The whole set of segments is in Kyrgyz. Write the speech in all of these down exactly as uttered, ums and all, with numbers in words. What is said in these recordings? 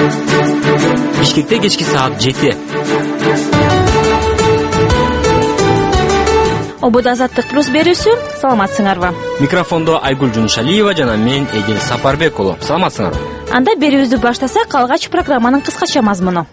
Бишкекте кечки саат жети. Ободо Азаттык плюс берүүсү. Саламатсыңарбы? Микрофондо Айгүл Жунушалиева жана мен Эдил Сапарбек уулу. Саламатсыңарбы? Анда берүүбүздү баштасак, алгач программанын кыскача мазмуну.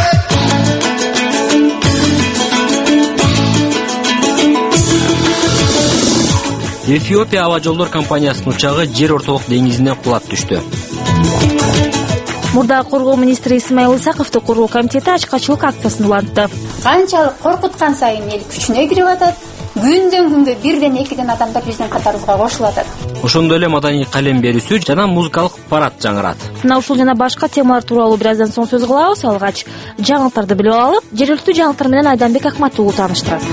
Эфиопия аба жолдор компаниясынын учагы жер ортолук деңизине кулап түштү. Мурдагы коргоо министри Исмаил Исаковду коргоо комитети ачкачылык акциясын улантты. Канчалык коркуткан сайын эл күчүнө кирип атат. Күндөн күнгө бирден экиден адамдар биздин катарыбызга кошулуп атат. Ошондой эле маданий калем берүүсү жана музыкалык парад жаңырат. Мына ушул жана башка темалар тууралуу бир аздан соң сөз кылабыз. Алгач жаңылыктарды билип алалы. Жергиликтүү жаңылыктар менен Айданбек Акматуулу тааныштырат.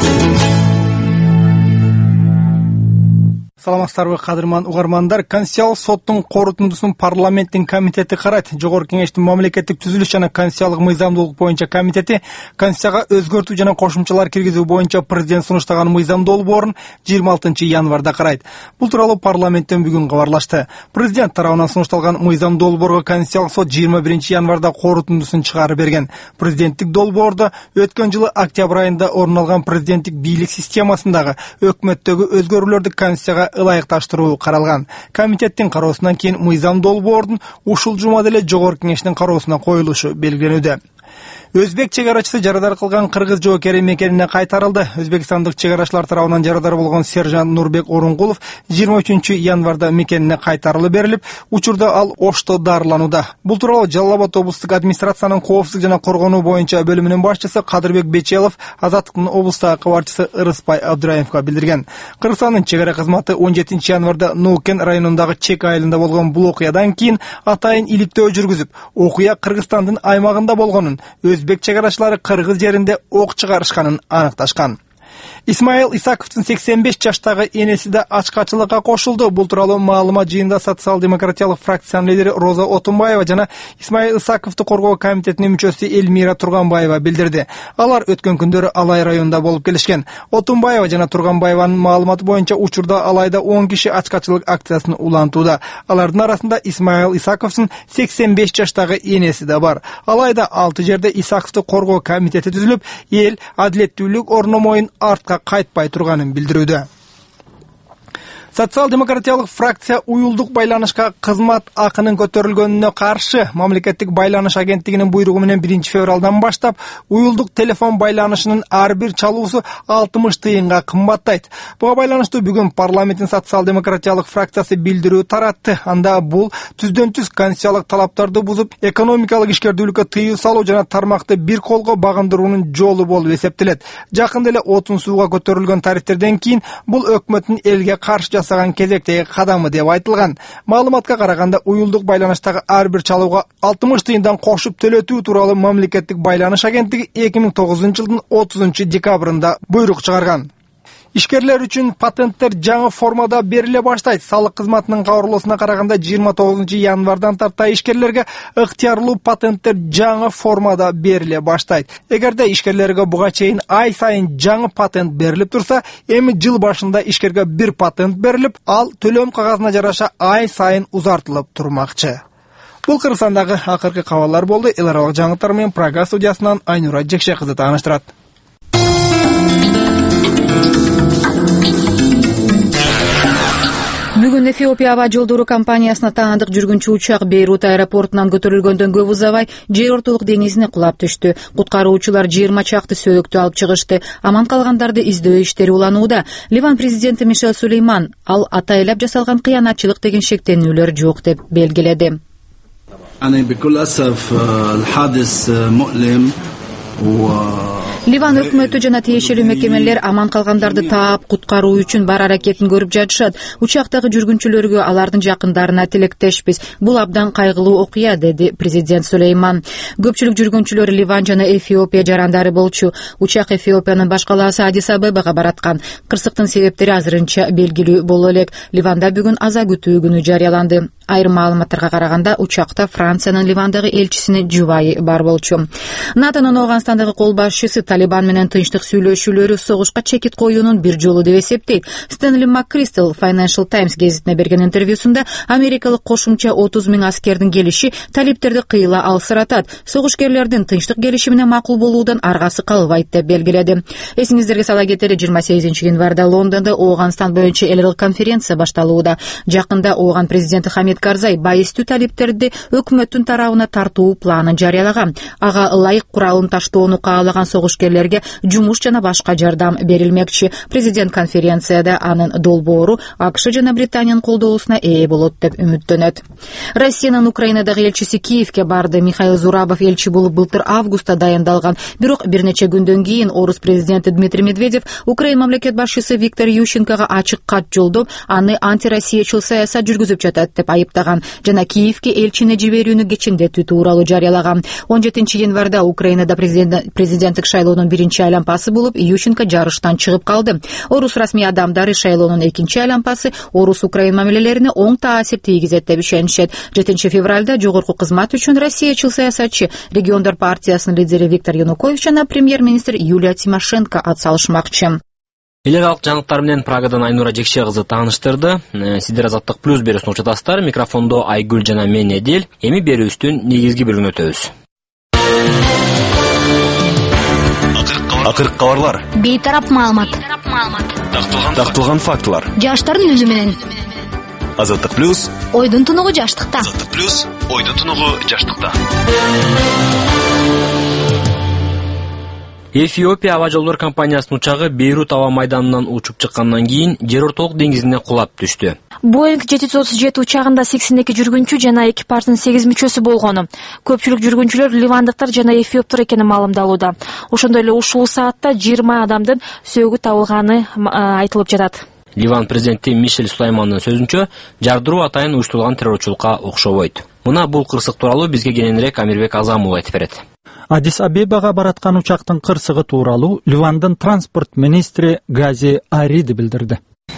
Саламатсыздарбы, кадырман угармандар. Конституциялык соттун корутундусун парламенттин комитети карайт. Жогорку кеңештин мамлекеттик түзүлүш жана конституциялык мыйзамдуулук боюнча комитети Конституцияга өзгөртүү жана кошумчалар киргизүү боюнча президент сунуштаган мыйзам долбоорун жыйырма алтынчы январда карайт. Бул тууралуу парламенттен бүгүн кабарлашты. Президент тарабынан сунушталган мыйзам долбоорго Конституциялык сот жыйырма биринчи январда корутундусун чыгарып берген. Президенттик долбоордо өткөн жылы октябрь айында орун алган президенттик бийлик системасындагы өкмөттөгү өзгөрүүлөрдү Конституцияга ылайыкташтыруу каралган. Комитеттин кароосунан кийин мыйзам долбоордун ушул жума деле жогорку кеңештин кароосуна коюлушу белгиленүүдө. Өзбек чегарачысы жарадар кылган кыргыз жоокери мекенине кайтарылды. Өзбекстандык чегарачылар тарабынан жарадар болгон сержант Нурбек Орункулов жыйырма үчүнчү январда мекенине кайтарылып берилип, учурда ал Ошто дарыланууда. Бул тууралуу Жалал Абад облустук администрациянын коопсуздук жана коргонуу боюнча бөлүмүнүн башчысы Кадырбек Бечелов Азаттыктын облустагы кабарчысы Ырысбай Абдыраевга билдирген. Кыргызстандын чегара кызматы он жетинчи январда Нуукен районундагы Чек айылында болгон бул окуядан кийин атайын иликтөө жүргүзүп, окуя Кыргызстандын аймагында болгонун, Өзбек чегарачылары кыргыз жеринде ок чыгарышканын аныкташкан. Исмаил Исаковдун сексен беш жаштагы энеси да ачкачылыкка кошулду. Бул тууралуу маалымат жыйында социал-демократиялык фракциянын лидери Роза Отунбаева жана Исмаил Исаковду коргоо комитетинин мүчөсү Элмира Турганбаева билдирди. Алар өткөн күндөрү Алай районунда болуп келишкен. Отунбаева жана Турганбаеванын маалыматы боюнча учурда Алайда он киши ачкачылык акциясын улантууда. Алардын арасында Исмаил Исаковдун сексен беш жаштагы энеси да бар. Алайда алты жерде Исаковду коргоо комитети түзүлүп, эл адилеттүүлүк орномоюн артка кайтпай турганын билдирүүдө. Социал-демократиялык фракция уюлдук байланышка кызмат акынын көтөрүлгөнүнө каршы мамлекеттик байланыш агенттигинин буйругу менен биринчи февралдан баштап уюлдук телефон байланышынын ар бир чалуусу алтымыш тыйынга кымбаттайт. Буга байланыштуу бүгүн парламенттин социал-демократиялык фракциясы билдирүү таратты. Анда бул түздөн түз конституциялык талаптарды бузуп, экономикалык ишкердүүлүккө тыюу салуу жана тармакты бир колго багындыруунун жолу болуп эсептелет. Жакында эле отун сууга көтөрүлгөн тарифтерден кийин бул өкмөттүн элге каршы жасаган кезектеги кадамы деп айтылган. Маалыматка караганда уюлдук байланыштагы ар бир чалууга алтымыш тыйындан кошуп төлөтүү тууралуу мамлекеттик байланыш агенттиги эки миң тогузунчу жылдын отузунчу декабрында буйрук чыгарган. Ишкерлер үчүн патенттер жаңы формада бериле баштайт. Салык кызматынын кабарлоосуна караганда жыйырма тогузунчу январдан тарта ишкерлерге ыктыярлуу патенттер жаңы формада бериле баштайт. Эгерде ишкерлерге буга чейин ай сайын жаңы патент берилип турса, эми жыл башында ишкерге бир патент берилип, ал төлөм кагазына жараша ай сайын узартылып турмакчы. Бул Кыргызстандагы акыркы кабарлар болду. Эл аралык жаңылыктар менен Прага студиясынан Айнура Жекше кызы тааныштырат. Бүгүн Эфиопия аба жолдору компаниясына таандык жүргүнчү учак Бейрут аэропортунан көтөрүлгөндөн көп узабай жер ортолук деңизине кулап түштү. Куткаруучулар жыйырма чакты сөйөктү алып чыгышты. Аман калгандарды издөө иштери уланууда. Ливан президенти Мишел Сулейман ал атайлап жасалган кыянатчылык деген шектенүүлөр жок деп белгиледи. Ливан өкмөтү жана тиешелүү мекемелер аман калгандарды таап куткаруу үчүн бар аракетин көрүп жатышат. Учактагы жүргүнчүлөргө алардын жакындарына тилектешпиз. Бул абдан кайгылуу окуя, деди президент Сулейман. Көпчүлүк жүргүнчүлөр Ливан жана Эфиопия жарандары болчу. Учак Эфиопиянын баш калаасы Адис Абебага бараткан. Кырсыктын себептери азырынча белгилүү боло элек. Ливанда бүгүн аза күтүү күнү жарыяланды. Айрым маалыматтарга караганда учакта Франциянын Ливандагы элчисинин жубайы бар болчу. НАТОнун Ооганстандагы кол башчысы Талибан менен тынчтык сүйлөшүүлөрү согушка чекит коюунун бир жолу деп эсептейт. Стэнли МакКристал Financial Times гезитине берген интервьюсунда америкалык кошумча отуз миң аскердин келиши талиптерди кыйла алсыратат, согушкерлердин тынчтык келиши менен макул болуудан аргасы калбайт деп белгиледи. Эсиңиздерге сала кетели, жыйырма сегизинчи январда Лондондо Ооганстан боюнча эл аралык конференция башталууда. Жакында Ооган президенти Хамид Карзай байыстуу талиптерди өкмөттүн тарабына тартуу планын жарыялаган. Ага ылайык куралын таштоону каалаган согушкерлерге жумуш жана башка жардам берилмекчи. Президент конференцияда анын долбоору АКШ жана Британиянын колдоосуна ээ болот деп үмүттөнөт. Россиянын Украинадагы элчиси Киевке барды. Михаил Зурабов элчи болуп былтыр августта дайындалган. Бирок бир нече күндөн кийин орус президенти Дмитрий Медведев Украин мамлекет башчысы Виктор Ющенкого ачык кат жолдоп, аны антироссиячыл саясат жүргүзүп жатат деп айыптаган жана Киевке элчини жиберүүнү кечиндетүү тууралуу жарыялаган. он жетинчи январда Украинада президенттик шайлоонун биринчи айланпасы болуп, Ющенко жарыштан чыгып калды. Орус расмий адамдары шайлоонун экинчи айланпасы орус-украин мамилелерине оң таасир тийгизет деп ишенишет. жетинчи февралда жогорку кызмат үчүн россиячыл саясатчы Региондар партиясынын лидери Виктор Янукович жана премьер-министр Юлия Тимошенко атсалышмакчы. Эл аралык жаңылыктар менен Прагадан Айнура Жекше кызы тааныштырды. Сиздер Азаттык плюс берүүсүн учатасыздар. Микрофондо Айгүл жана мен Эдил. Эми берүүбүздүн негизги бөлүгүнө өтөбүз. Акыркы кабарлар. Бейтарап маалымат. Такталган фактылар. Жаштардын өзү менен. Азаттык плюс. Ойдун тунугу жаштыкта. Азаттык плюс. Ойдун тунугу жаштыкта. Эфиопия аба жолдор компаниясынын учагы Бейрут аба майданынан учуп чыккандан кийин Жер ортолук деңизине кулап түштү. Боинг жети жүз отуз жети учагында сексен эки жүргүнчү жана экипаждын сегиз мүчөсү болгону. Көпчүлүк жүргүнчүлөр ливандыктар жана эфиоптор экени маалымдалууда. Ошондой эле ушул саатта жыйырма адамдын сөөгү табылганы айтылып жатат. Ливан президенти Мишель Сулаймандын сөзүнчө, жардыруу атайын уюштурулган террорчулукка окшобойт. Мына бул кырсык тууралуу бизге кененирээк Амирбек Азамов айтып берет. Адис Абебага бараткан учактын кырсыгы тууралуу Ливандын транспорт министри Гази Ариди билдирди.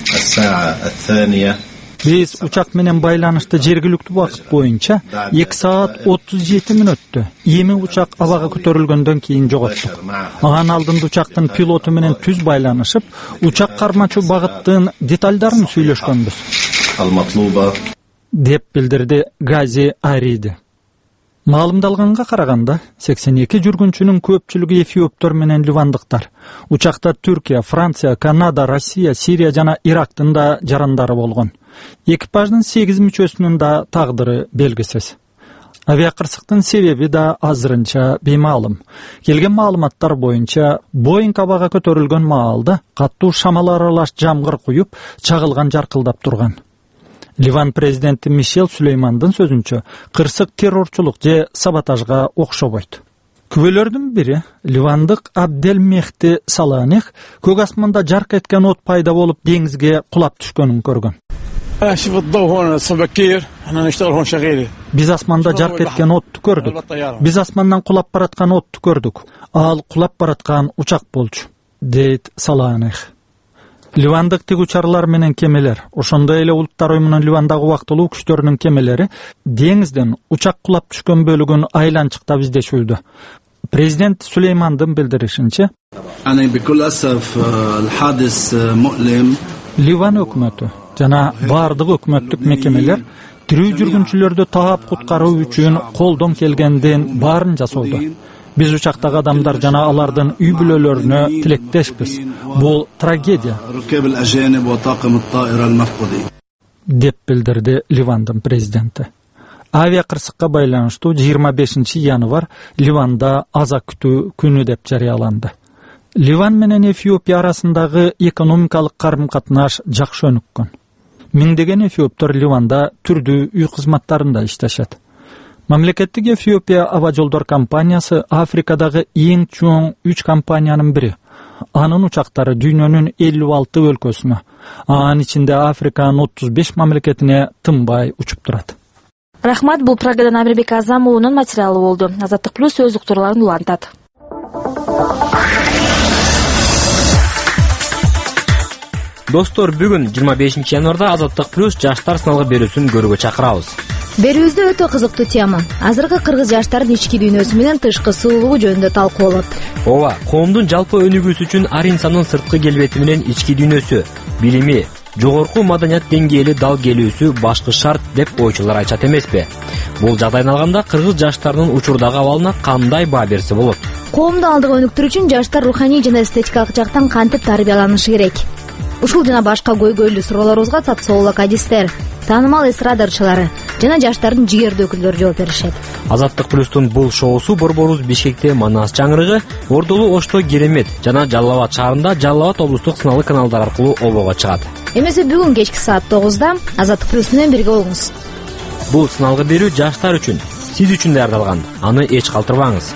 Биз учак менен байланышты жергиликтүү убакыт боюнча эки саат отуз жети мүнөттө эми учак абага көтөрүлгөндөн кийин жоготтук. Анын алдында учактын пилоту менен түз байланышып, учак кармачу багыттын деталдарын сүйлөшкөнбүз, деп билдирди Гази Ариди. Маалымдалганга караганда, сексен эки жүргүнчүнүн көпчүлүгү эфиоптор менен ливандыктар. Учакта Түркия, Франция, Канада, Россия, Сирия жана Ирактын да жарандары болгон. Экипаждын сегиз мүчөсүнүн да тагдыры белгисиз. Авиакырсыктын себеби да азырынча беймаалым. Келген маалыматтар боюнча, Боинг абага көтөрүлгөн маалда каттуу шамал аралаш жамгыр куюп, чагылган жаркылдап турган. Ливан президенти Мишель Сулеймандын сөзүнчө, кырсык террорчулук же саботажга окшобойт. Күбөлөрдүн бири ливандык Абдел Мехти Саланех көк асманда жарк эткен от пайда болуп деңизге кулап түшкөнүн көргөн. Биз асманда жарк эткен отту көрдүк. Биз асмандан кулап бараткан отту көрдүк. Ал кулап бараткан учак болчу, дейт Саланех. Ливандык тигучарлар менен кемелер, ошондой эле улуттар оюмунун Ливандагы убактылуу күчтөрүнүн кемелери деңизден учак кулап түшкөн бөлүгүн айланчыктап издешүүдө. Президент Сулеймандын билдиришинче, Ливан өкмөтү жана бардык өкмөттүк мекемелер тирүү жүргүнчүлөрдү таап куткаруу үчүн колдон келгенден баарын жасоодо. Биз учактагы адамдар жана алардын үй бүлөлөрүнө тилектешпиз. Бул трагедия, деп билдирди Ливандын президенти. Авиакырсыкка байланыштуу жыйырма бешинчи январ Ливанда аза күтүү күнү деп жарыяланды. Ливан менен Эфиопия арасындагы экономикалык карым-катнаш жакшы өнүккөн. Миңдеген эфиоптор Ливанда түрдүү үй кызматтарында иштешет. Мамлекеттик Эфиопия аба жолдор компаниясы Африкадагы эң чоң үч компаниянын бири. Анын учактары дүйнөнүн элүү алты өлкөсүнө, анын ичинде Африканын отуз беш мамлекетине тынбай учуп турат. Рахмат, бул Прагадан Амирбек Азамовунун материалы болду. Азаттык плюс өз уктурларын улантат. Достор, бүгүн жыйырма бешинчи январда Азаттык плюс жаштар сыналгы берүүсүн көрүүгө чакырабыз. Берүүбүздө өтө кызыктуу тема. Азыркы кыргыз жаштардын ички дүйнөсү менен тышкы сулуулугу жөнүндө талкууланат. Ооба, коомдун жалпы өнүгүүсү үчүн ар инсандын сырткы келбети менен ички дүйнөсү, билими, жогорку маданият деңгээли дал келүүсү башкы шарт деп ойчулар айтышат эмеспи? Бул жагдайдан алганда кыргыз жаштарынын учурдагы абалына кандай баа берсе болот? Коомду алдыга өнүктүрүү үчүн жаштар руханий жана эстетикалык жактан кантип тарбияланышы керек? Ушул жана башка көйгөйлүү суроолорубузга социолог адистер, таанымал эстрада ырчылары жана жаштардын жигердүү өкүлдөрү жооп беришет. Азаттык плюстун бул шоусу борборубуз Бишкекте Манас чаңырыгы, Ордолу Ошто Керемет жана Жалал Абад шаарында Жалал Абад облустук сыналгы каналдар аркылуу обого чыгат. Эмесе бүгүн кечки саат тогузда Азаттык плюс менен бирге болуңуз. Бул сыналгы берүү жаштар үчүн, сиз үчүн даярдалган. Аны эч калтырбаңыз.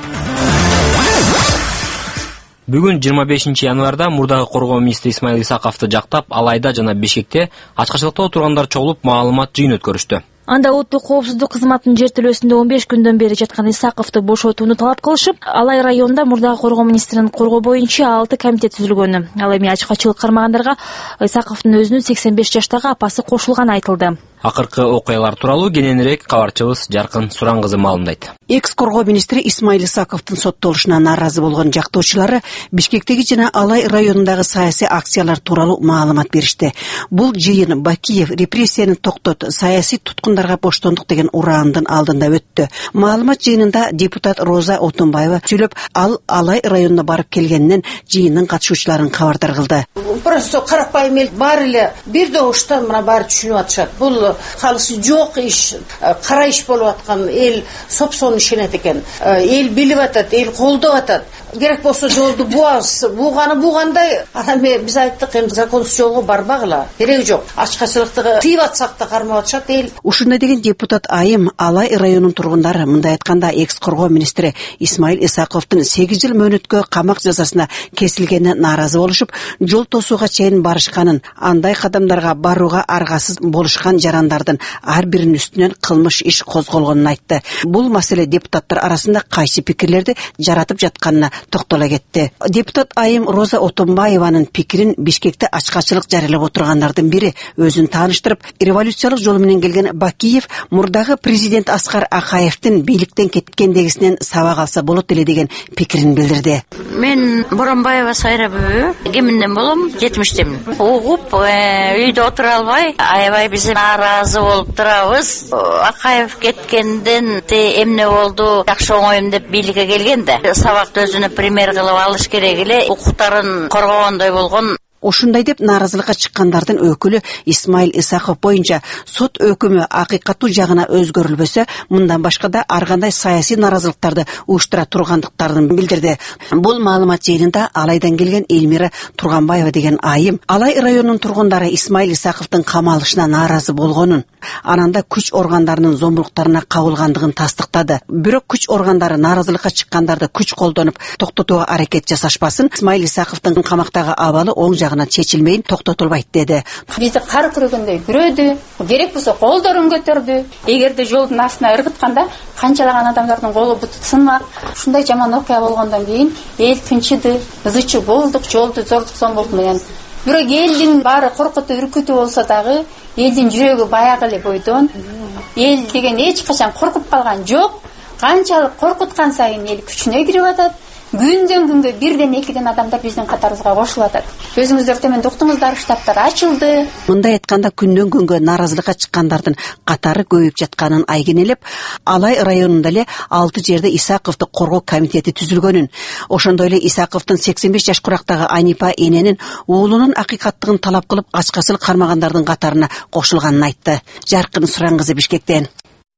Бүгүн жыйырма бешинчи январда мурдагы коргоо министри Исмаил Исаковду жактап Алайда жана Бишкекте ачкачылыкта отургандар чогулуп маалымат жыйын өткөрүштү. Анда улуттук коопсуздук кызматынын жертөлөөсүндө он беш күндөн бери жаткан Исаковду бошотууну талап кылышып, Алай районунда мурдагы коргоо министринин коргоо боюнча алты комитет түзүлгөнү. Ал эми ачкачылык кармагандарга Исаковдун өзүнүн сексен беш жаштагы апасы кошулганы айтылды. Акыркы окуялар тууралуу кененирээк кабарчыбыз Жаркын Суран кызы маалымдайт. Экс коргоо министри Исмаил Исаковдун соттолушуна нааразы болгон жактоочулары Бишкектеги жана Алай районундагы саясий акциялар тууралуу маалымат беришти. Бул жыйын Бакиев репрессияны токтот, саясий туткундарга боштондук деген ураандын алдында өттү. Маалымат жыйынында депутат Роза Отунбаева сүйлөп, ал Алай районуна барып келгенинен жыйындын катышуучуларын кабардар кылды. Просто карапайым эл бар эле бир добуштан мына баары түшүнүп атышат. Бул калысы жок иш, кара иш болуп аткан эл сопсону ишенет экен. Эл билип атат, эл колдоп атат. Керек болсо жолду буабыз. Буганы бугандай, анан биз айттык, эми законсуз жолго барбагыла. Кереги жок. Ачкачылыкты тыйып атсак да кармап атышат эл. Ушундай деген депутат Айым Алай районунун тургундары мындай айтканда экс коргоо министри Исмаил Исаковдун сегиз жыл мөөнөткө камак жазасына кесилгенине нааразы болушуп, жол тосууга чейин барышканын, андай кадамдарга барууга аргасыз болушкан жарандардын ар биринин үстүнөн кылмыш иш козголгонун айтты. Бул маселе депутаттар арасында кайсы пикирлерди жаратып жатканына токтоло кетти. Депутат Айым Роза Отунбаеванын пикирин Бишкекте ачкачылык жарыялап отургандардын бири өзүн тааныштырып, революциялык жол менен келген Бакиев мурдагы президент Аскар Акаевдин бийликтен кеткендегисинен сабак алса болот эле деген пикирин билдирди. Мен Боронбаева Сайра бүү, кеминден болом, жетимиштемин. Угуп, үйдө отура албай, аябай биз нааразы болуп турабыз. Акаев кеткенден эмне болду, жакшы оңоюм деп бийликке келген да. Сабакты өзүнө пример кылып алыш керек эле, укуктарын коргогондой болгон. Ушундай деп нааразылыкка чыккандардын өкүлү Исмаил Исаков боюнча сот өкүмү акыйкаттуу жагына өзгөрүлбөсө, мындан башка да ар кандай саясий нааразылыктарды уюштура тургандыктарын билдирди. Бул маалымат жыйынында Алайдан келген Элмира Турганбаева деген айым Алай районунун тургундары Исмаил Исаковдун камалышына нааразы болгонун, ананда күч органдарынын зомбулуктарына кабылгандыгын тастыктады. Бирок күч органдары нааразылыкка чыккандарды күч колдонуп токтотууга аракет жасашпасын, Исмаил Исаковдун камактагы абалы оң жагына чечилмейин токтотулбайт деди. Бизди кар күрөгөндөй күрөдү, керек болсо колдорун көтөрдү. Эгерде жолдун астына ыргытканда канчалаган адамдардын колу буту сынмак. Ушундай жаман окуя болгондон кийин эл тынчыды, ызычы болдук, жолду зордук зомбулук менен. Бирок элдин баары коркутуу, үркүтүү болсо дагы элдин жүрөгү баягы эле бойдон. Эл деген эч качан коркуп калган жок. Канчалык коркуткан сайын эл күчүнө кирип атат. Күндөн күнгө бирден экиден адамдар биздин катарыбызга кошулуп атат. Өзүңүздөр төмөндө уктуңуздар, штабтар ачылды. Мындай айтканда күндөн күнгө нааразылыкка чыккандардын катары көбөйүп жатканын айгинелеп, Алай районунда эле алты жерде Исаковду коргоо комитети түзүлгөнүн, ошондой эле Исаковдун сексен беш жаш курактагы Анипа эненин уулунун акыйкаттыгын талап кылып ачкачылык кармагандардын катарына кошулганын айтты. Жаркын Суран кызы, Бишкектен.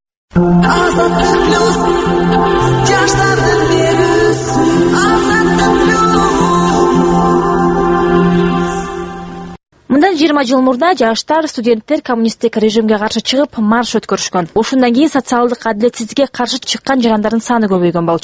Мындан жыйырма жыл мурда жаштар, студенттер коммунисттик режимге каршы чыгып марш өткөрүшкөн. Ошондон кийин социалдык адилетсиздикке каршы чыккан жарандардын саны көбөйгөн болчу.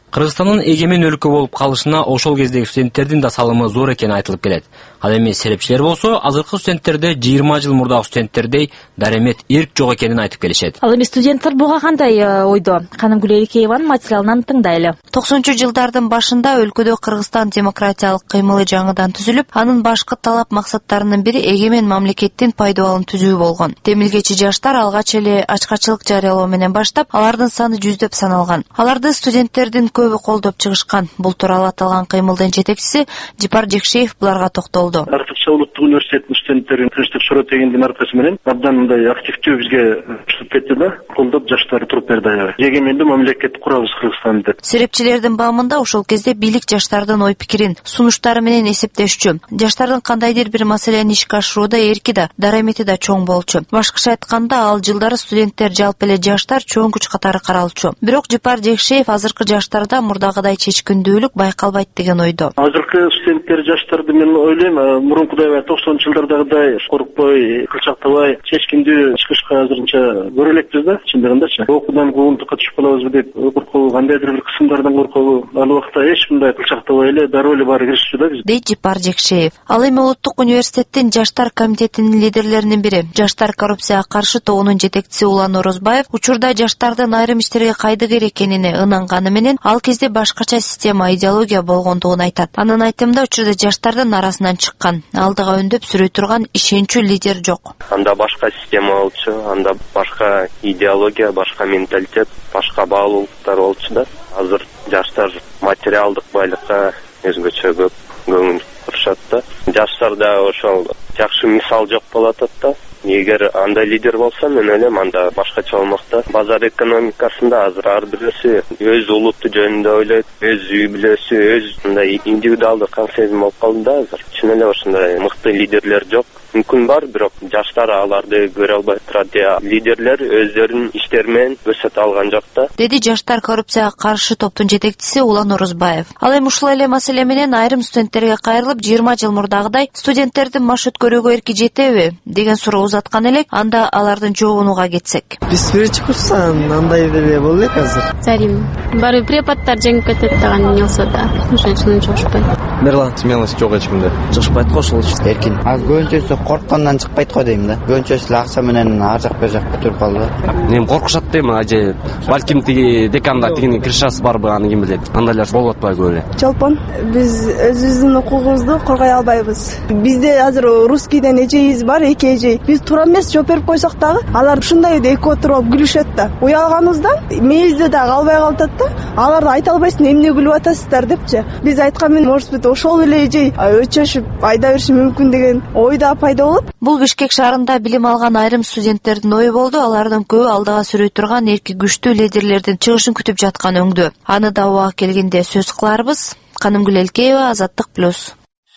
Кыргызстандын эгемен өлкө болуп калышына ошол кездеги студенттердин да салымы зор экени айтылып келет. Ал эми серепчилер болсо, азыркы студенттерде жыйырма жыл мурдагы студенттердей даремет эрк жок экенин айтып келишет. Ал эми студенттер буга кандай ойдо? Канымгүл Эликееванын материалынан тыңдайлы. токсонунчу жылдардын башында өлкөдө Кыргызстан демократиялык кыймылы жаңыдан түзүлүп, анын башкы талап максаттарынын бири эгемен мамлекеттин пайдабалын түзүү болгон. Темилгечи жаштар алгач эле ачкачылык жарыялоо менен баштап, алардын саны жүздөп саналган. Аларды студенттердин көбү колдоп чыгышкан. Бул тууралуу аталган кыймылдын жетекчиси Жипар Жекшеев буларга токтолду. Артыкча улуттук университеттин студенттерин тынчтык шоротегендин аркасы менен абдан мындай активдүү бизге чыгып кетти да, колдоп жаштар туруп берди аябай. Эгемендүү мамлекет курабыз Кыргызстанда деп. Серепчилердин баамында ошол кезде бийлик жаштардын ой пикирин, сунуштары менен эсептешчү. Жаштардын кандайдыр бир маселени ишке ашырууда эрки да, дарамети да чоң болчу. Башкача айтканда, ал жылдары студенттер жалпы эле жаштар чоң күч катары каралчу. Бирок Жипар Жекшеев азыркы жаштарда мурдагыдай чечкиндүүлүк байкалбайт деген ойдо. Азыркы студенттер жаштарды мен ойлойм, мурункудай токсонунчу жылдардагыдай коркпой, кылчактабай, чечкиндүү чыгышка азырынча көрө элекпиз да, чындыгындачы. Окуудан куугунтукка түшүп калабызбы деп коркобу, кандайдыр бир кысымдардан коркобу, ал убакта эч мындай кылчактабай эле дароо эле баары киришчү да биз. Дейт Жипар Жекшеев. Ал эми улуттук университеттин жаштар комитетинин лидерлеринин бири, жаштар коррупцияга каршы тобунун жетекчиси Улан Орозбаев учурда жаштардын айрым иштерге кайдыгер экенине ынанганы менен, ал кезде башкача система, идеология болгондугун айтат. Анын айтымында учурда жаштардын арасынан чыккан, алдыга өндөп сүрөй турган ишенчүү лидер жок. Анда башка система болчу, анда башка идеология, башка менталитет, башка баалуулуктар болчу да. Азыр жаштар материалдык байлыкка өзгөчө көп көңүл бурушат да. Жаштарда ошол жакшы мисал жок болуп атат да. Эгер андай лидер болсо, мен ойлойм, анда башкача болмок да. Базар экономикасында азыр ар бирөөсү өз улуту жөнүндө ойлойт, өз үй бүлөсү, өз мындай индивидуалдык концепция болуп калды да азыр. Чын эле ошондой мыкты лидерлер жок. Мүмкүн бар, бирок жаштар аларды көрө албай турат. Лидерлер өздөрүнүн иштери менен көрсөтө алган жок да. Деди жаштар коррупцияга каршы топтун жетекчиси Улан Орозбаев. Ал эми ушул эле маселе менен айрым студенттерге кайрылып, жыйырма жыл мурдагыдай студенттердин маш өткөрүүгө эрки жетеби деген суроо узаткан элек, анда алардын жообунуга кетсек. Биз биринчи курстан андай деле болду элек азыр. Зарим. Бары преподтар жеңип кетет деген не болсо да, ошонун чыгышпайт. Мерлан, смелость жок эчкимде. Чыгышпайт го ошол эркин. Az көбүнчөсү корккондон чыкпайт го дейм да. Көбүнчөсү акча менен ар жак бер жакка туруп калды. Мен коркушат дейм, аже. Балким тиги деканда тигини киришасы барбы, аны ким билет. Андайлар болуп атпайбы эле. Жолпон, биз өзүбүздүн укугубузду коргой албайбыз. Бизде азыр русскийден эжейибиз бар, эки эжей. Биз туура эмес жооп берип койсок дагы, алар ушундай эки отуруп күлүшөт да. Уялганыбыздан мээбизде дагы калбай калат да. Аларды айта албайсың, эмне күлүп атасыздар депчи. Биз айткан менен, может быть, ошол эле эжей өчөшүп айда бериши мүмкүн деген ойда пайда болот. Бул Бишкек шаарында билим алган айрым студенттердин ою болду. Алардын көбү алдыга сүрөй турган эрки күчтүү лидерлердин чыгышын күтүп жаткан өңдө. Аны да убак келгенде сөз кыларбыз. Канымгүл Эликеева, Азаттык плюс.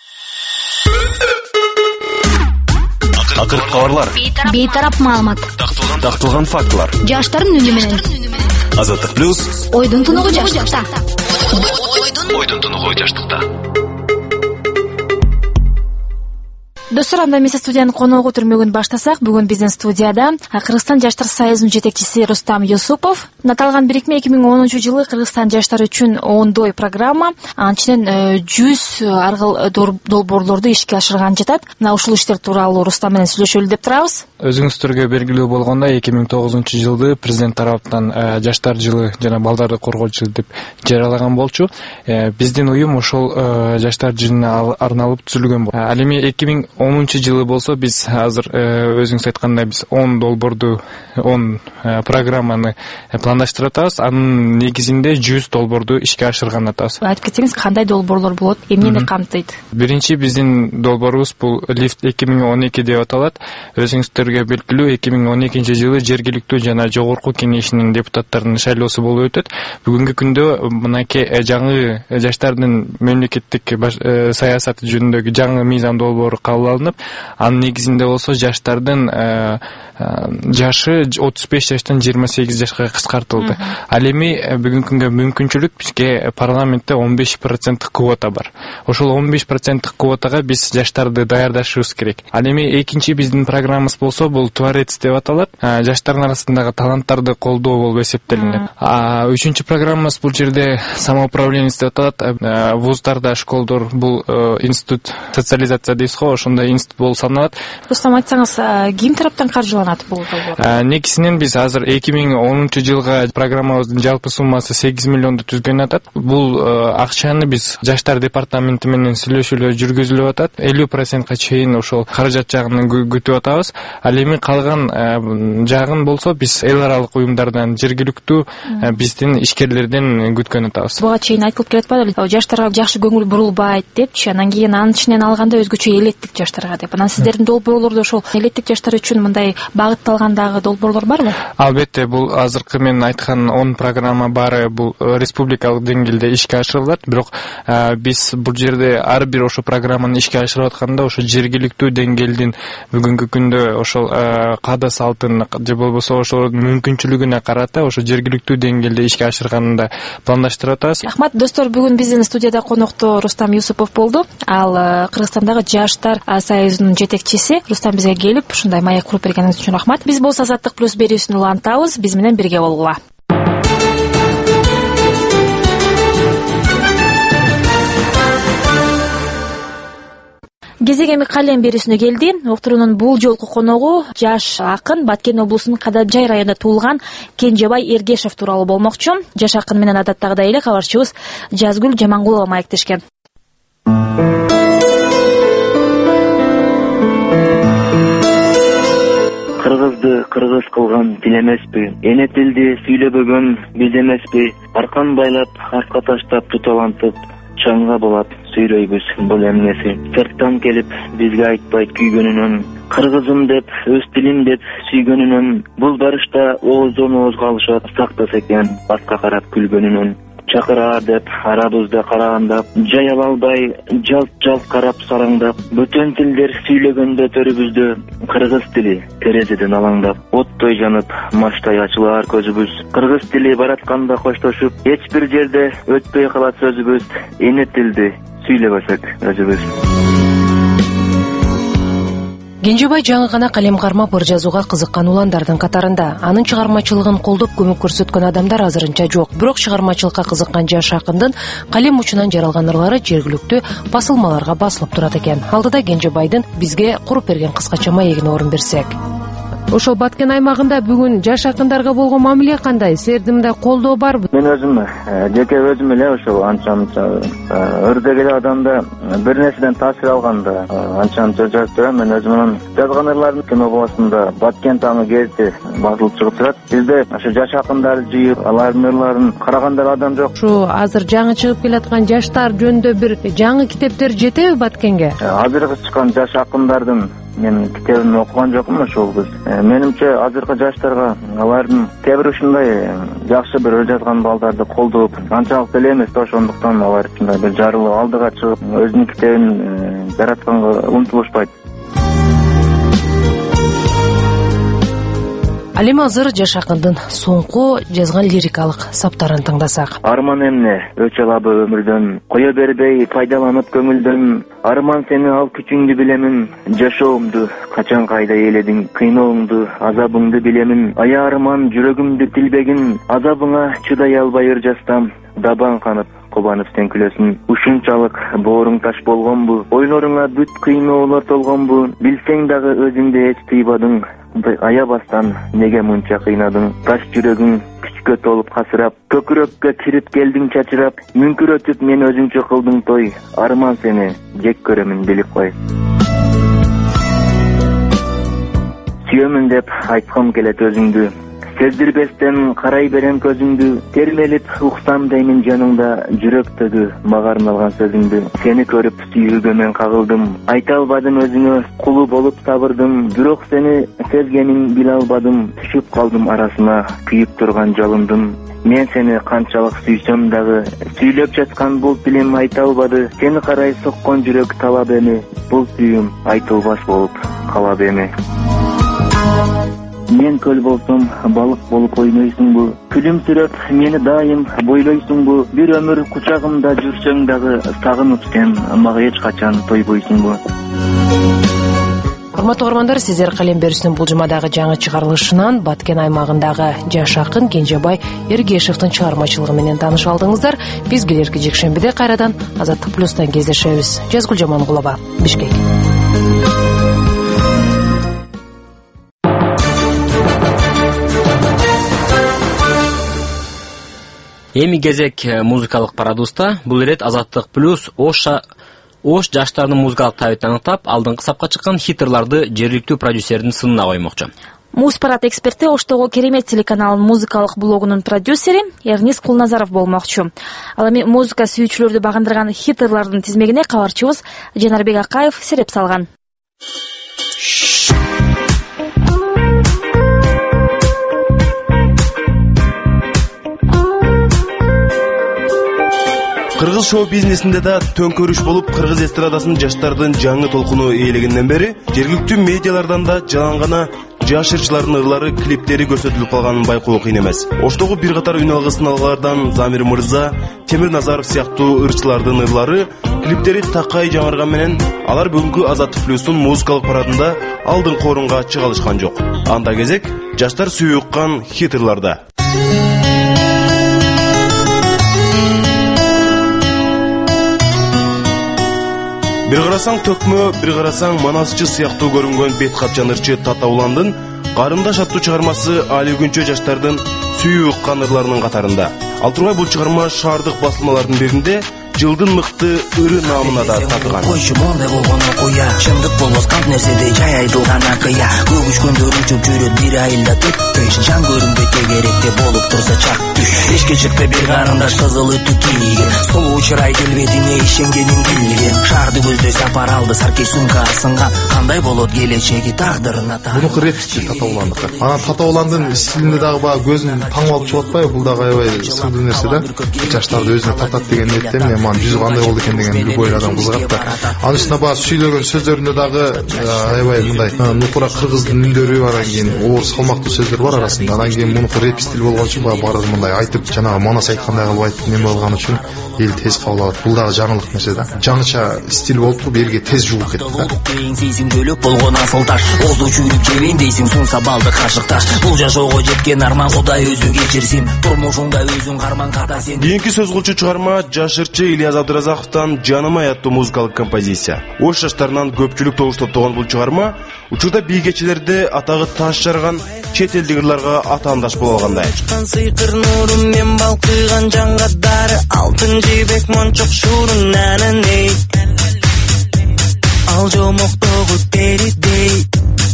Акыркы кабарлар. Бейтарап маалымат. Такталган фактылар. Жаштардын үнү менен. Азаттык плюс. Ойдун тунугу жаштыкта. Ойдун тунугу жаштыкта. Достор, анда эмесе студиянын коногу түрмөгүн баштасак, бүгүн биздин студияда Кыргызстан жаштар союзунун жетекчиси Рустам Юсупов. Наталган бирикме эки миң онунчу жылы Кыргызстан жаштары үчүн ондой программа, анчинен жүз аргыл долбоорлорду ишке ашырган жатат. Мына ушул иштер тууралуу Рустам менен сүйлөшөлү деп турабыз. Өзүңүздөргө белгилүү болгондой, эки миң тогузунчу жылды президент тараптан жаштар жылы жана балдарды коргоочу жыл деп жарыялаган болчу. Биздин уюм ошол жаштар жылына арналып түзүлгөн болчу. Ал эми эки миң онунчу жылы болсо, биз азыр өзүңүз айткандай биз он долбоорду, он программаны пландаштырып атабыз. Анын негизинде жүз долбоорду ишке ашырган атабыз. Айтып кетсеңиз, кандай долбоорлор болот, эмнени камтыйт? Биринчи биздин долбоорубуз бул лифт эки миң он эки деп аталат. Өзүңүздөргө белгилүү, эки миң он экинчи жылы жергиликтүү жана жогорку кеңешинин депутаттарынын шайлоосу болуп өтөт. Бүгүнкү күндө мынакей жаңы жаштардын мемлекеттик саясаты жөнүндөгү жаңы мыйзам долбоору кабыл алынып, анын негизинде болсо жаштардын жашы отуз беш жаштан жыйырма сегиз жашка кыскартылды. Ал эми бүгүнкү күнгө мүмкүнчүлүк бизге парламентте он беш проценттик квота бар. Ошол он беш проценттик квотага биз жаштарды даярдашыбыз керек. Ал эми экинчи биздин программабыз болсо, бул Творец деп аталат. Жаштардын арасындагы таланттарды колдоо болуп эсептелинет. А үчүнчү программабыз бул жерде самоуправленец деп аталат. Вуздарда, школдор бул институт социализация дейбиз го, ошондой институт болуп саналат. Рустам, айтсаңыз, ким тараптан каржыланат бул долбоор? Негизинен биз азыр эки миң онунчу жылга программабыздын жалпы суммасы сегиз миллионду түзгөн атат. Бул акчаны биз жаштар департаменти менен сүйлөшүүлөр жүргүзүлүп атат. элүү процентке чейин ошол каражат жагын күтүп атабыз. Ал эми калган жагын болсо биз эл аралык уюмдардан, жергиликтүү биздин ишкерлерден күткөн атабыз. Буга чейин айтылып келет эле, жаштарга жакшы көңүл бурулбайт депчи, анан кийин анын ичинен алганда өзгөчө элеттик жаштарга деп. Анан сиздердин долбоорлордо ошол элеттик жаштар үчүн мындай багытталгандагы долбоорлор барбы? Албетте, бул азыркы мен айткан он программа баары бул республикалык деңгээлде ишке ашырылат. Бирок биз бул жерде ар бир ошо программаны ишке ашырып атканда ошо жергиликтүү деңгээлдин бүгүнкү күндө ошол каада салтын же болбосо ошо мүмкүнчүлүгүнө карата ошо жергиликтүү деңгээлде ишке ашырганын да пландаштырып атабыз. Рахмат достор, бүгүн биздин студияда конокто Рустам Юсупов болду. Ал Кыргызстандагы жаштар союзунун жетекчиси. Рустам бизге келип ушундай маек куруп бергениңиз үчүн рахмат. Биз болсо Азаттык плюс берүүсүн улантабыз. Биз менен бирге болгула. Кезек эми калем берүүсүнө келди. Уктуруунун бул жолку коногу жаш акын Баткен облусунун Кадажай районунда туулган Кенжебай Эргешев тууралуу болмокчу. Жаш акын менен адаттагыдай эле кабарчыбыз Жазгүл Жамангулова маектешкен. Кыргызды кыргыз кылган тил эмеспи, эне тилди сүйлөбөгөн биз эмеспи, аркан байлап, арка таштап туталантып, чаңга булат сүйлөйбүз бул эмнеси. Сырттан келип бизге айтпайт күйгөнүнөн, кыргызым деп, өз тилим деп сүйгөнүнөн, бул барышта ооздон оозго алышат, сактаса экен башка карап күлгөнүнөн. Чакыраар деп арабызда караганда, жая албай жалт-жалт карап сараңдап, бөтөн тилдер сүйлөгөндө төрүбүздө, кыргыз тили терезеден алаңдап, оттой жанып, мачтай ачылар көзүбүз. Кыргыз тили баратканда коштошуп, эч бир жерде өтпөй калат сөзүбүз, эне тилди сүйлөбөсөк өзүбүз. Кенжебай жаңы гана калем кармап ыр жазууга кызыккан уландардын катарында. Анын чыгармачылыгын колдоп көмөк көрсөткөн адамдар азырынча жок. Бирок чыгармачылыкка кызыккан жаш акындын калем учунан жаралган ырлары жергиликтүү басылмаларга басылып турат экен. Алдыда Кенжебайдын бизге куруп берген кыскача маегине орун берсек. Ошол Баткен аймагында бүгүн жаш акындарга болгон мамиле кандай? Силердин мындай колдоо барбы? Мен өзүм жеке өзүм эле ошол анча-мынча ырдык эле адамда бир нерседен таасир алганда анча-мынча жазып турам. Мен өзүм жазган ырлардын кино болосунда Баткен таңы гезити басылып чыгып турат. Бизде ошо жаш акындарды жыйып, алардын ырларын карагандар адам жок. Ушу азыр жаңы чыгып келаткан жаштар жөнүндө бир жаңы китептер жетеби Баткенге? Азыркы чыккан жаш акындардын мен китебин окуган жокмун ошол кыз. Менимче азыркы жаштарга алардын кээ бир ушундай жакшы бир ыр жазган балдарды колдоп, анчалык деле эмес да, ошондуктан алар ушундай бир жарылып алдыга чыгып, өзүнүн китебин жаратканга умтулушпайт. Ал эми азыр жаш акындын соңку жазган лирикалык саптарын тыңдасак. Арман эмне өч алабы өмүрдөн, кое бербей пайдаланып көңүлдөн. Арман сени ал күчүңдү билемин, жашоомду качан кайда ээледиң, кыйноомду, азабыңды билемин. Ая арман жүрөгүмдү тилбегин, азабыңа чыдай албай ыр жазсам, дабан канып кубанып сен күлөсүң. Ушунчалык бооруң таш болгонбу, ойлоруңа бүт кыйноолор толгонбу, билсең дагы өзүңдү эч тыйбадың. Аябастан неге мынча кыйнадың, таш жүрөгүң күчкө толуп касырап, көкүрөккө кирип келдиң чачырап, мүңкүрөтүп мен өзүңчө кылдың той, арман сени жек көрөмүн билип кой. Сүйөмүн деп айткым келет өзүңдү, сездирбестен карай берем көзүңдү, термелип уксам деймин жаныңда, жүрөктөгү мага арналган сөзүңдү. Сени көрүп сүйүүгө мен кагылдым, айта албадым өзүңө, кулу болуп сабырдым, бирок сени сезгенин биле албадым, түшүп калдым арасына, күйүп турган жалындым. мен сени канчалык сүйсөм дагы сүйлөп жаткан бул тилим айта албады. Сени карай соккон жүрөк талап эми, бул сүйүм айтылбас болуп калат эми. Мен көл болсом, балык болуп ойнойсуңбу? Күлүмсүрөп мени дайым бойлойсуңбу? Бир өмүр кучагымда жүрсөң дагы сагынып сен мага эч качан тойбойсуңбу? Урматтуу угармандар, сиздер Калем берүүсүнүн бул жумадагы жаңы чыгарылышынан Баткен аймагындагы жаш акын Кенжебай Эргешевдин чыгармачылыгы менен тааныша алдыңыздар. Биз келерки жекшембиде кайрадан Азаттык плюстан кездешебиз. Жазгүл Жамангулова, Бишкек. Эми кезек музыкалык парадуста. Бул ирет Азаттык плюс Оша Ош жаштардын музыкалык табитин аныктап, алдыңкы сапка чыккан хиттерларды жергиликтүү продюсердин сынына коймокчу. Музпарат эксперти Оштогу Керемет телеканалынын музыкалык блогунун продюсери Эрнис Кулназаров болмокчу. Ал эми музыка сүйүүчүлөрдү багындырган хиттерлардын тизмегине кабарчыбыз Жанарбек Акаев сереп салган. Кыргыз шоу бизнесинде да төңкөрүш болуп, кыргыз эстрадасынын жаштардын жаңы толкуну ээлегенден бери жергиликтүү медиалардан да жалаң жаш ырчылардын ырлары, клиптери көрсөтүлүп калганын байкоо кыйын эмес. Оштогу бир катар үн алгысын алгандардан Замир Мырза, Темир Назаров сыяктуу ырчылардын ырлары, клиптери такай жаңырган менен алар бүгүнкү Азаттык плюстун музыкалык парадында алдыңкы орунга чыга алышкан жок. Анда кезек жаштар сүйүү уккан хиттерларда. Бир карасаң төкмө, бир карасаң манасчы сыяктуу көрүнгөн бет капчан ырчы Татауландын Карындаш аттуу чыгармасы али күнчө жаштардын сүйүү уккан ырларынын катарында. Ал тургай бул чыгарма шаардык басылмалардын биринде жылдын мыкты ыры наамына да татыган. Койчу мондай болгону куя, чындык болбос кант нерседе жай айтылган акыя. Көп күчкөндөр учуп жүрөт бир айылда төкпөш, жан көрүнбөйт керекте болуп турса чак түш. Эшке чыкты бир карындаш кызыл үтү кийген, солуу чырай келбетине ишенгенин билген. Шаарды көздөй сапар алды, саркей сумка асынган, кандай болот келечеги тагдырына та. Мунуку репчи Татауландыкы. Анан Татауландын стилинде дагы баа көзүн таң алып чыгып атпайбы? Бул дагы аябай сылдуу нерсе да. Жаштарды өзүнө тартат деген ниеттен мен жүзү кандай болду экен деген любой адам кызыгат да. Анын үстүнө баа сүйлөгөн сөздөрүндө дагы аябай мындай нукура кыргыздын үндөрү бар, анан кийин оор салмактуу сөздөр бар арасында. Анан кийин мунуку реп стил болгон үчүн баа баары мындай айтып, жанагы Манас айткандай кылып айтып неме болгон үчүн эл тез кабыл алат. Бул дагы жаңылык нерсе да. Жаңыча стил болуп туруп элге тез жугуп кетти да. Көлөп болгон асыл таш, озу жүрүп жебейм дейсиң, сунса балды кашык таш. Бул жашоого жеткен арман, Кудай өзү кечирсин, турмушуңда өзүң карман ката сен. Кийинки сөз кылчу чыгарма жаш ырчы Ильяс Абдыразаковтан Жанымай аттуу музыкалык композиция. Ош жаштарынан көпчүлүк добуш топтогон бул чыгарма учурда бийгечилерде атагы таш жарган чет элдик ырларга атаандаш боло алгандай. Сыйкыр нурум мен балкыган жанга дары, алтын жебек мончок шурун нананей. Ал жомоктогу теридей,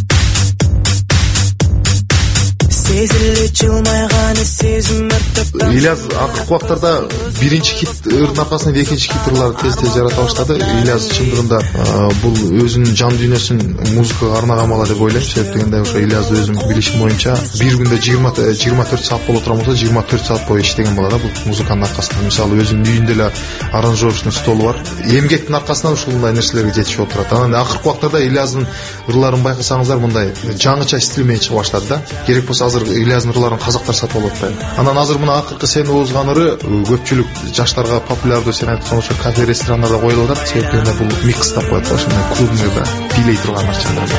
сезиле жылмайганы сезим өртөп. Ильяс акыркы убактарда биринчи хит ырдын аркасынан экинчи хит ырларды тез-тез жарата баштады. Ильяс чындыгында бул өзүнүн жан дүйнөсүн музыкага арнаган бала деп ойлойм. Себеп дегенде ошо Ильяс өзүм билишим боюнча бир күндө жыйырма жыйырма төрт саат боло турган болсо, жыйырма төрт саат бою иштеген бала да бул музыканын аркасында. Мисалы өзүнүн үйүндө эле аранжировочный столу бар. Эмгектин аркасынан ушундай нерселерге жетишип отурат. Анан акыркы убактарда Ильястын ырларын байкасаңыздар мындай жаңыча стил менен чыга баштады да. Керек болсо азыр Ильястын ырларын казактар сатып алып атпайбы. Анан азыр мына акыркы сени уузган ыры көпчүлүк жаштарга популярдуу, сен айткан ошо кафе ресторандарда коюлуп атат. Себеп дегенде бул микстап коет, ошондой клубный да бийлей турган ырчылар.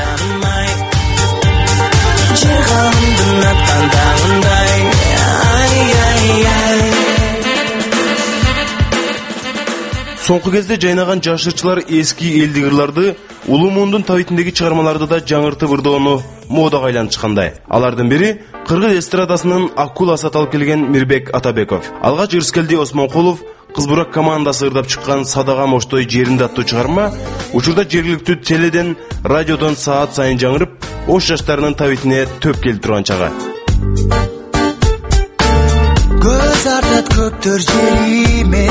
Соңку кезде жайнаган жаш ырчылар эски элдик ырларды, улуу муундун табитиндеги чыгармаларды да жаңыртып ырдоону модага айлантышкандай. Алардын бири кыргыз эстрадасынын акуласы аталып келген Мирбек Атабеков. Алгач Ырскелди Осмонкулов Кызбурак командасы ырдап чыккан Садага Моштой жеринде аттуу чыгарма учурда жергиликтүү теледен, радиодон саат сайын жаңырып, Ош жаштарынын табитине төп келип турган чагы. Көз артат көктөр желиме,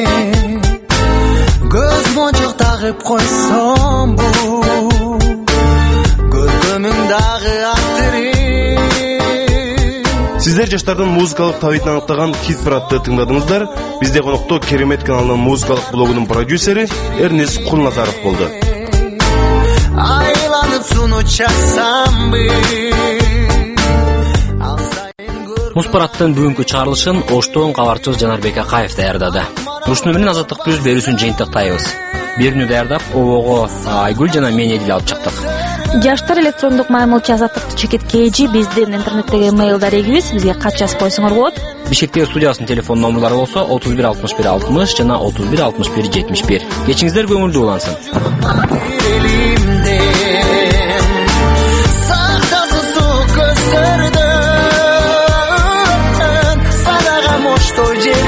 көз мончок тагып койсом бу, көркөмүң дагы аттыры. Сиздер жаштардын музыкалык табитин аныктаган Хит Парадты тыңдадыңыздар. Бизде конокто Керемет каналынын музыкалык блогунун продюсери Эрнес Кулназаров болду. Айланып суну часамбы. Муз Парадтын бүгүнкү чыгарылышын Оштон кабарчыбыз Жанарбек Акаев даярдады. Ушуну менен Азаттык плюс берүүсүн жыйынтыктайбыз. Берүүнү даярдап Обого Айгүл жана мен Эдил алып чыктык. Жаштар электрондук маймылча Азаттыкты чекетке эжи биздин интернеттеги мейл дарегибиз, бизге кат жазып койсоңор болот. Бишкектеги студиясынын телефон номерлары болсо отуз бир алтымыш бир алтымыш жана отуз бир алтымыш бир жетимиш бир. Кечиңиздер көңүлдүү улансын. Сактасы суу көздөрдөн, садагам Оштой